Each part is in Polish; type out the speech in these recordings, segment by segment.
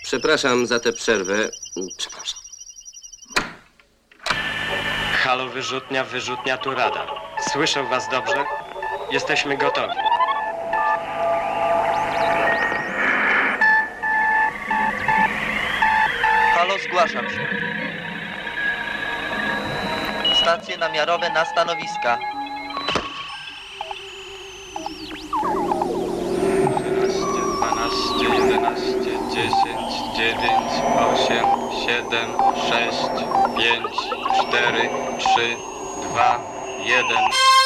Przepraszam za tę przerwę. Przepraszam. Halo, wyrzutnia, tu radar. Słyszę was dobrze? Jesteśmy gotowi. Halo, zgłaszam się. Stacje namiarowe na stanowiska. 11, 12, 10, 9, 8, 7, 6, 5, 4, 3, 2, 1.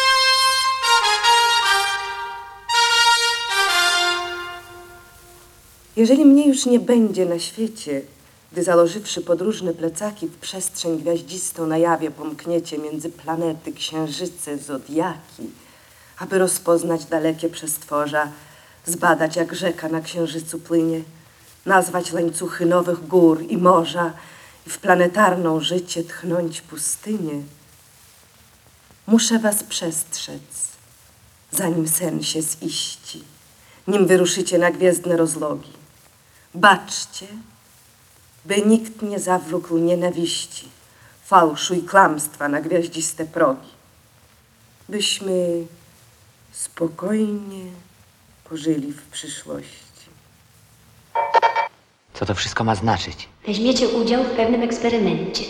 Jeżeli mnie już nie będzie na świecie, gdy założywszy podróżne plecaki w przestrzeń gwiaździstą na jawie pomkniecie między planety, księżyce, zodiaki, aby rozpoznać dalekie przestworza, zbadać jak rzeka na księżycu płynie, nazwać łańcuchy nowych gór i morza i w planetarną życie tchnąć pustynię. Muszę was przestrzec, zanim sen się ziści, nim wyruszycie na gwiezdne rozlogi. Baczcie, by nikt nie zawlókł nienawiści, fałszu i kłamstwa na gwiaździste progi. Byśmy spokojnie pożyli w przyszłości. Co to wszystko ma znaczyć? Weźmiecie udział w pewnym eksperymencie.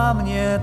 dla mnie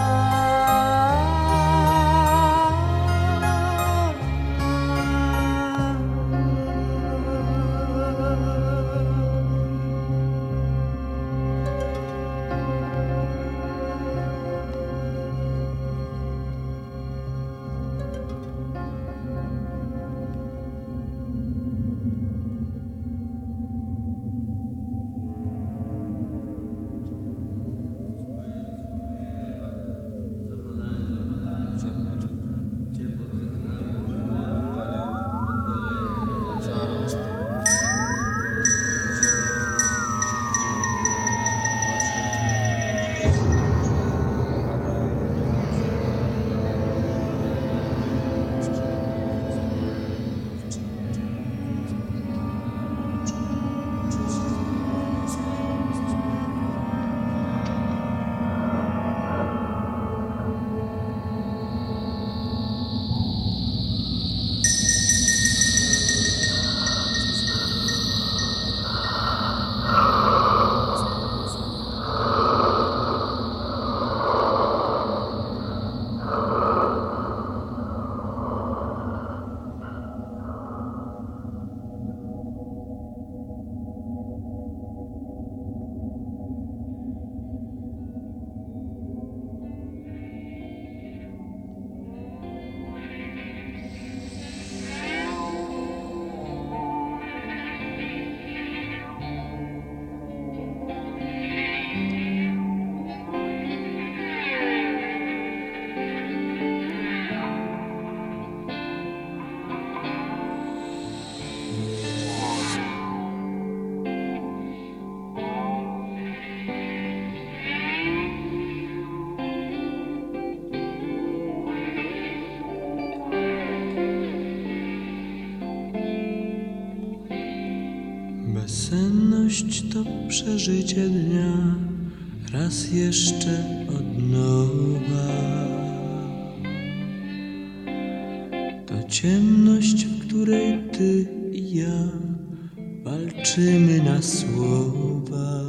Bezsenność to przeżycie dnia, raz jeszcze od nowa. To ciemność, w której ty i ja walczymy na słowa.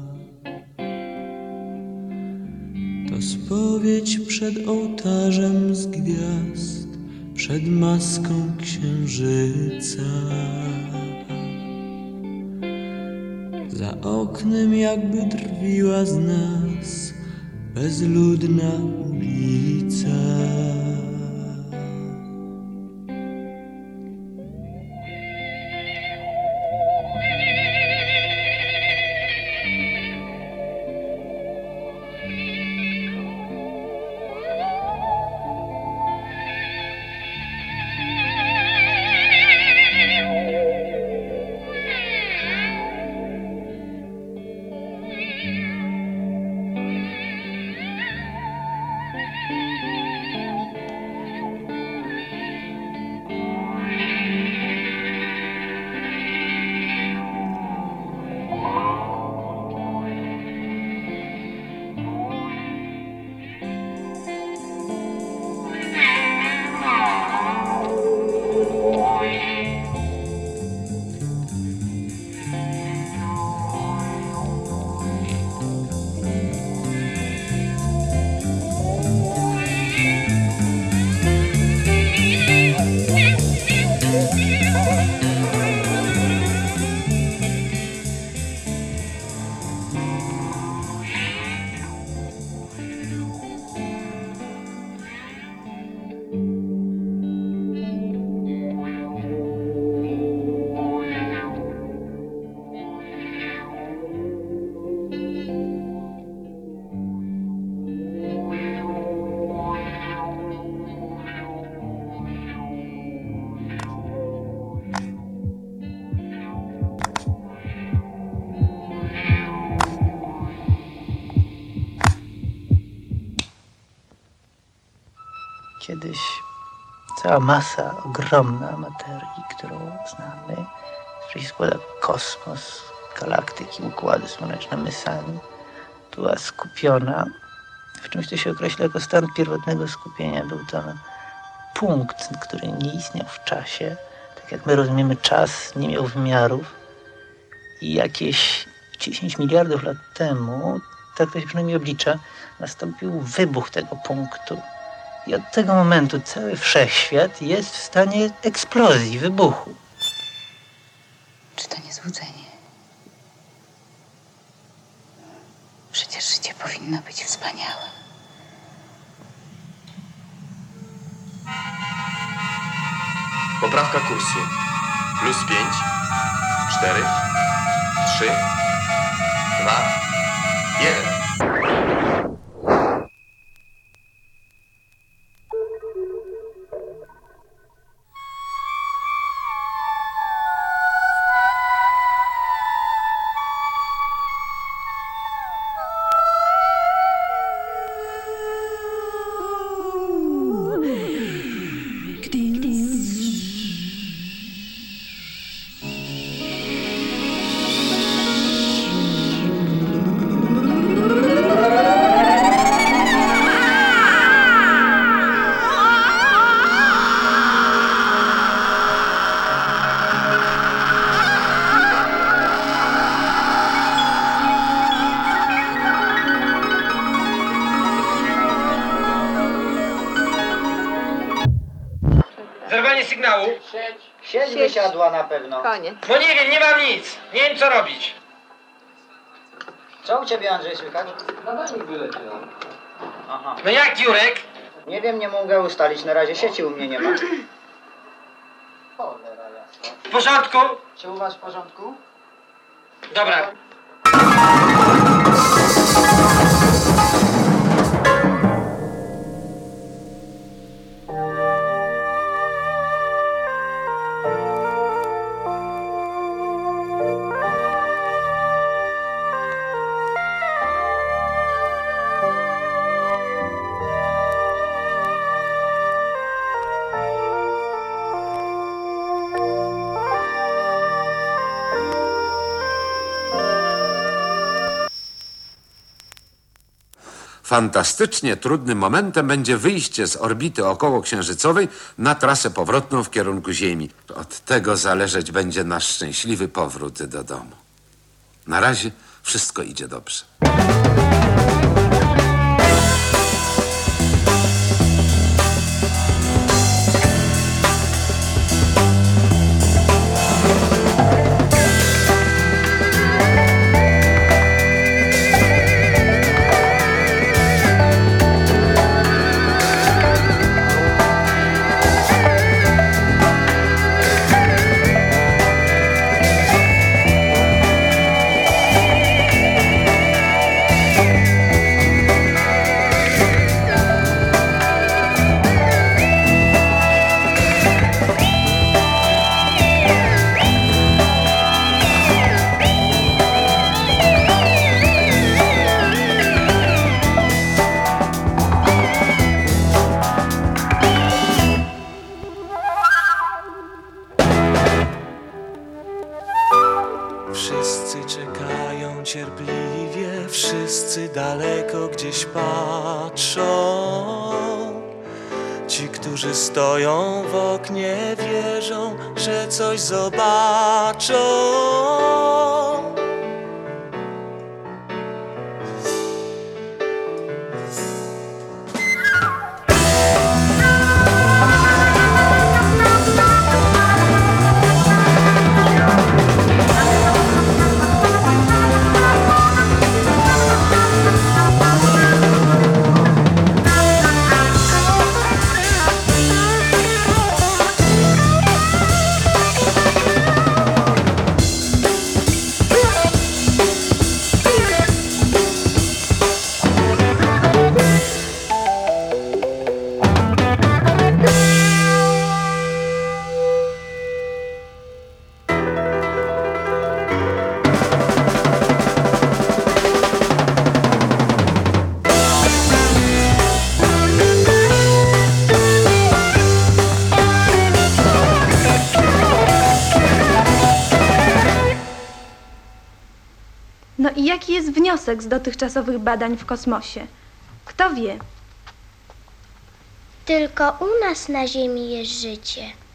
To spowiedź przed ołtarzem z gwiazd, przed maską księżyca. Za oknem jakby drwiła z nas bezludna ulica. Kiedyś cała masa ogromna materii, którą znamy, z której się składa kosmos, galaktyki, układy słoneczne, my sami, była skupiona w czymś, co się określa jako stan pierwotnego skupienia. Był to punkt, który nie istniał w czasie, tak jak my rozumiemy czas, nie miał wymiarów i jakieś 10 miliardów lat temu tak to się przynajmniej oblicza, nastąpił wybuch tego punktu. I od tego momentu cały wszechświat jest w stanie eksplozji, wybuchu. Czy to nie złudzenie? Przecież życie powinno być wspaniałe. Poprawka kursu. +5, 4, 3, 2, 1. Zerwanie sygnału. Sieć wysiadła na pewno. Koniec. No nie wiem, nie mam nic. Nie wiem co robić. Co u ciebie, Andrzej, słychać? Aha. No jak Jurek? Nie wiem, nie mogę ustalić. Na razie sieci u mnie nie ma. W porządku? Czy u was w porządku? Dobra. Fantastycznie trudnym momentem będzie wyjście z orbity okołoksiężycowej na trasę powrotną w kierunku Ziemi. Od tego zależeć będzie nasz szczęśliwy powrót do domu. Na razie wszystko idzie dobrze. Wszyscy czekają cierpliwie, wszyscy daleko gdzieś patrzą. Ci, którzy stoją w oknie, wierzą, że coś zobaczą. No i jaki jest wniosek z dotychczasowych badań w kosmosie? Kto wie? Tylko u nas na Ziemi jest życie.